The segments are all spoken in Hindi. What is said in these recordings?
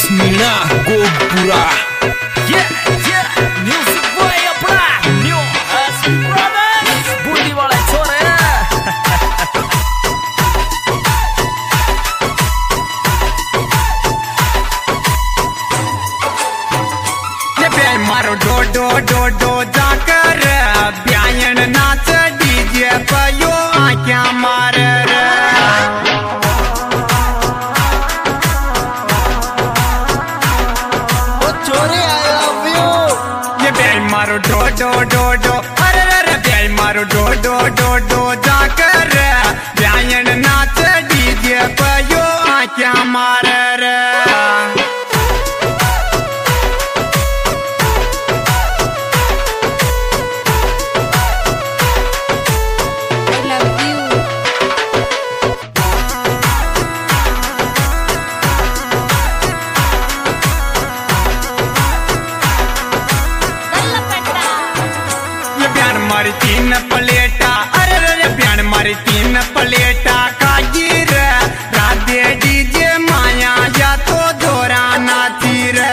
मीणा गोपुरा म्यूजिक बॉय अपना न्यू ब्रदर्स बूंदी वाला छोरे ये बे मारो डो डो डो डो जाकर ब्यायन नाच डीजे पयो आँखियां मार मारो डो डो डो डो अरे रे बे मारो डो डो डो डो जाकर ब्यायन नाच डीजे पयो आँखियां मार रे मारी तीन प्लेटा अरे रे प्यान मारी तीन प्लेटा काजीर राधे डीजे माया या तो दोरा नाची रे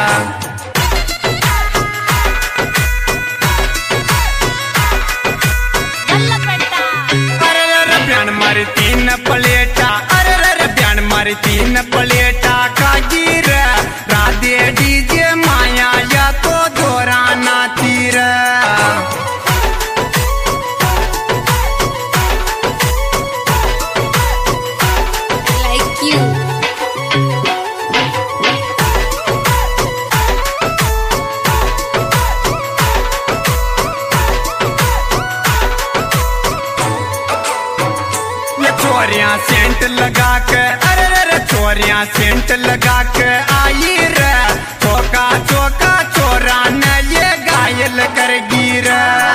अरे रे प्यान मारी तीन प्लेटा अरे रे प्यान मारी तीन प्लेटा काजीर राधे डीजे माया या तो दोरा नाची रे छोरियां सेंट लगा के अरे रे छोरियां सेंट लगा के आई रे चौका चौका छोरा ने ये घायल कर गिर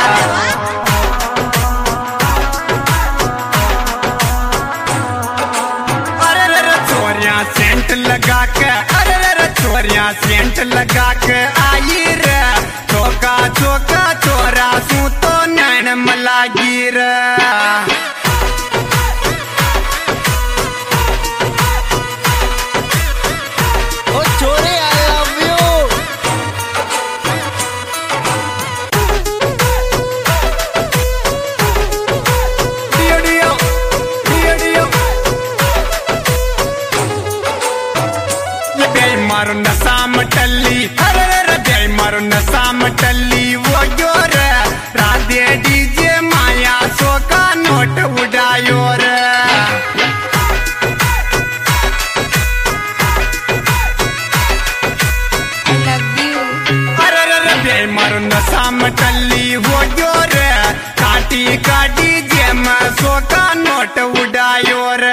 अरे रे छोरियां सेंट लगा के अरे रे छोरियां सेंट लगा के आई रे चौका चौका छोरा सू तो नैन मला गिर मारो नशा मटली अरे रे बे मारो नशा मटली वो योर राधे डीजे माया सो का नोट उड़ायो रे अरे रे बे मारो नशा मटली वो योर काटी का डीजे में सो का नोट उड़ायो रे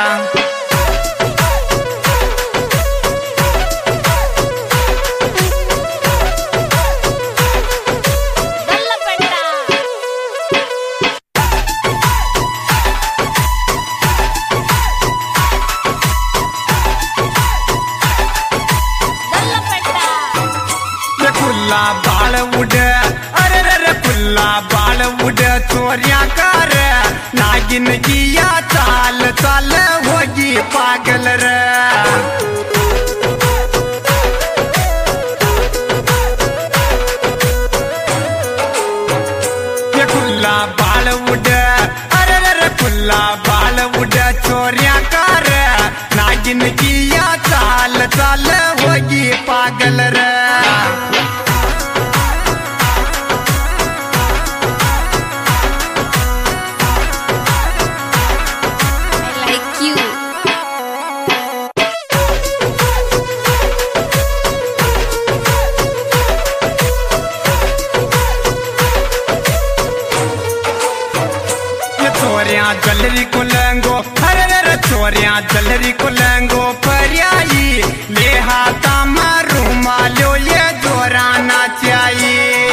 खुला बाल उड़ अरे रे खुला बाल उड़ चोरिया कर नागिन किया चाल चाल होगी पागल रे ये खुला बाल उड़ अरे रे खुला बाल उड़ चोरिया कर नागिन किया चाल चाल होगी पागल रे छोरियां जलरी को लेंगो अरे रे छोरियां जलरी को लेंगो परियाई ले हाथा मारू मालो ये जोरा नाचाई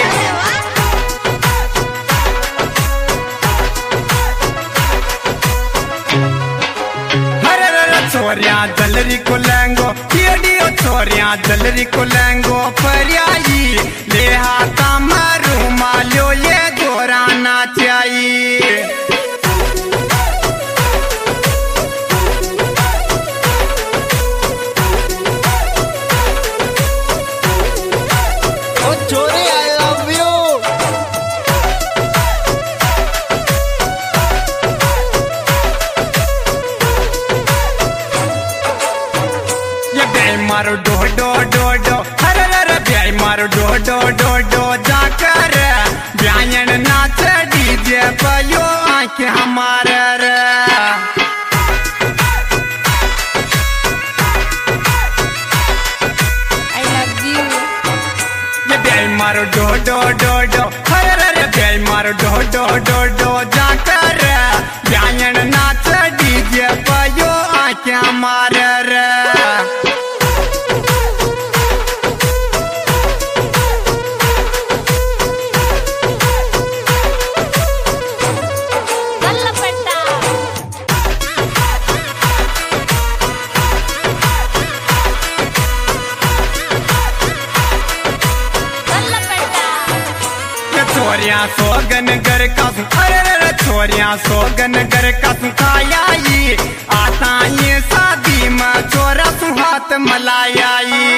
अरे रे छोरियां जलरी को लेंगो केडियो छोरियां जलरी को लेंगो परियाई ले हाथा मारू मालो ये जोरा नाचाई मारो डो डो डो डो हर रे ब्याई मारो डो डो डो डो जाकर ब्यायन नाच डीजे पयो आंखें हमारे रे मारो डो डो डो डो हर रे ब्याई मारो डो डो डो डो जाकर ब्यायन नाच डीजे पयो आंखें हमारे रे छोरिया सोगन घर का अरे रे छोरिया सोगन घर का खाया आता ये शादी में छोरा सुहात मलाया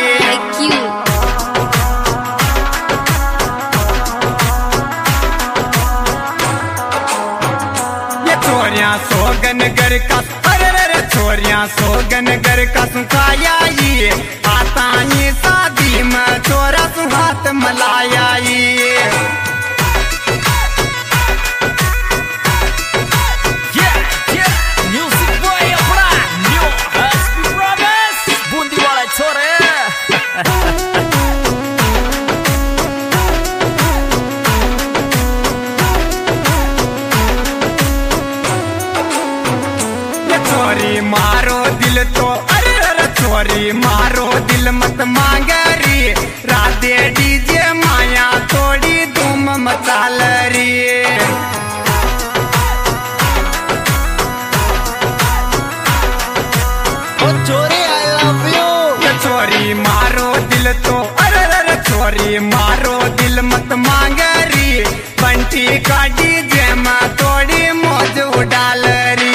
ये छोरिया सोगन घर का अरे रे छोरिया सोगन घर का खाया आता ये शादी में छोरा सुहात मलाया छोरी मारो दिल तो अरे रे छोरी मारो दिल मत मांगरी राधे डीजे माया थोड़ी धूम मचाल री छोरी आई लव यू छोरी मारो दिल तो अरे रे छोरी मारो दिल मत मांगरी बंटी का डीजे में थोड़ी मौज उडाल री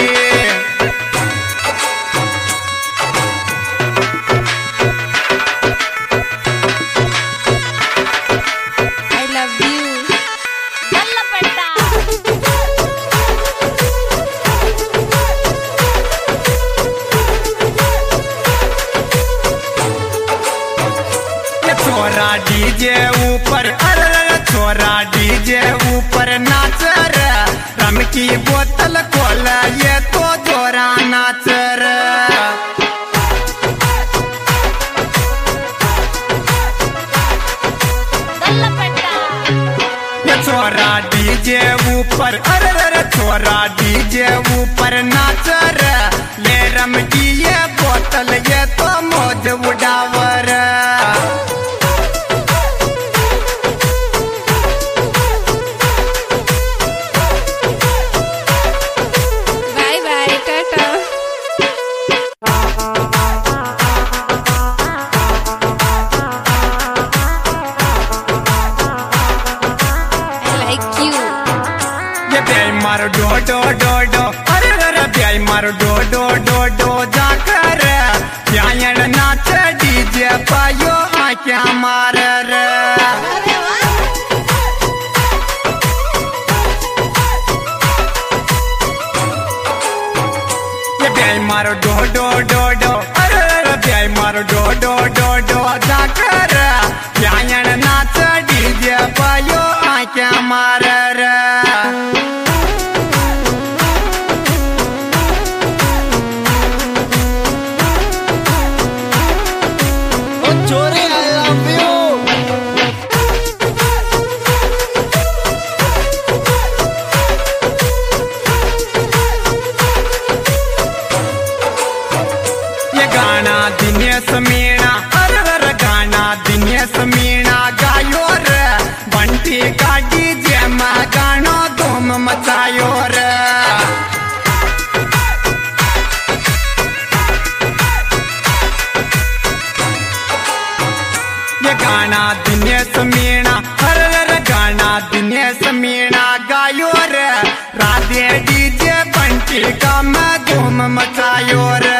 छोरा डीजे ऊपर अरे छोरा डीजे ऊपर नाच रे रम की बोतल खोल ये तो जोरा नाच रे ये छोरा डीजे ऊपर अरे छोरा डीजे ऊपर नाच रे ये रम की ये बोतल ये तो मौज उड़ावर मारो डो डो डो डो अरे रे ब्याई मारो डो डो डो डो जाकर ब्यायन नाच डीजे पायो आंखें हमारे रे ये ब्याई मारो डो डो डो डो अरे रे ब्याई मारो डो डो डो डो जाकर ब्यायन नाच डीजे पायो आंखें हमारे रे गाना दिनेश मीणा अरे गाना दिनेश मीणा गायो रे बंटी का डीजे में गानो धूम मचायो रे ये गाना दिनेश मीणा अरे गाना दिनेश मीणा गायो रे राधे डीजे बंटी का मैं धूम मचायो रे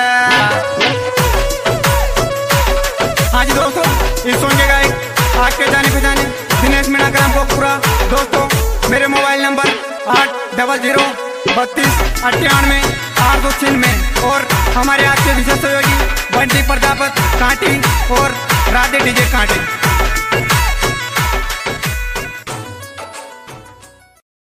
आज दोस्तों इस सॉन्ग के गायक आपके जाने पहचाने दिनेश मीणा का हमको पूरा दोस्तों मेरे मोबाइल नंबर 8003298 896 और हमारे आपके विशेष सहयोगी बंटी प्रजापत कांटी और राधे डीजे कांटी।